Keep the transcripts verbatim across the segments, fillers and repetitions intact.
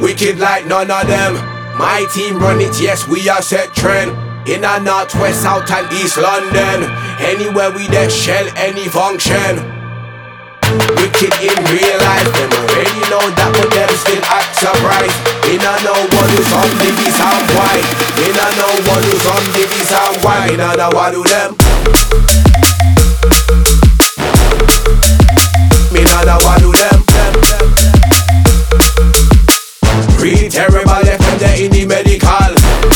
Wicked like none of them. My team run it, yes, we are set trend. In a north, west, south and east London. Anywhere we there shell any function. Wicked in real life, them already know that, but them still act surprised. Me not know what who's on the B sound why. Me not know what who's on the B sound why. Me not know what do them. Me not know what do them. Real terrible left them there in the medical.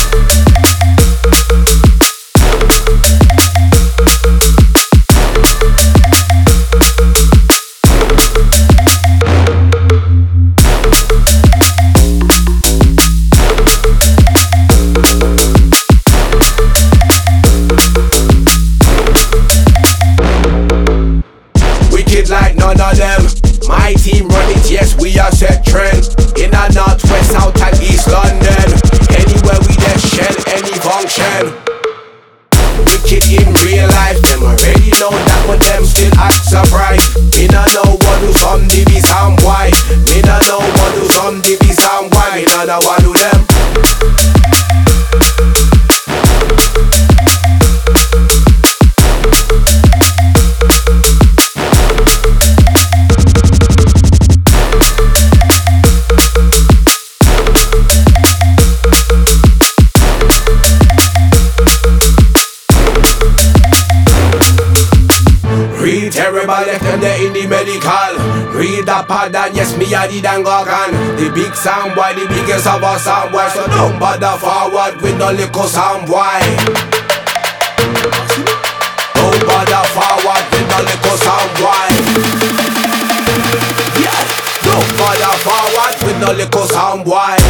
Like none of them. My team run it, yes, we are set trend. In a north, west, south and east London. Anywhere we there shell any function. Wicked in real life, them already know that, but them still act surprised. Me not know what who's on the B sound why. Me not know what who's on the B sound why. Me not know what do them. Real terrible left them there in the medical. Real the pardon, yes, me a the dangogan. The big sound boy, the biggest of our sound boy. So don't bother forward with no little sound boy. Don't bother forward with no little sound boy. Yeah, don't bother forward with no little sound boy.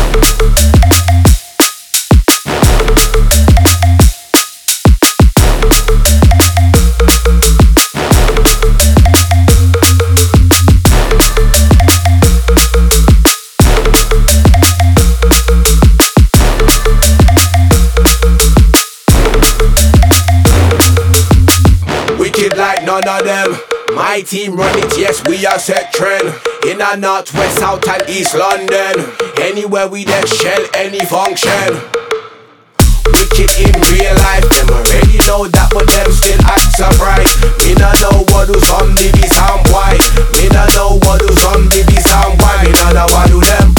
Like none of them. My team run it, yes, we are set trend. In a north, west, south and east London. Anywhere we there shell any function. Wicked in real life, them already know that, but them still act surprised. Me not know what who's on the B sound why. Me not know what who's on the B sound why. Me not know what do them.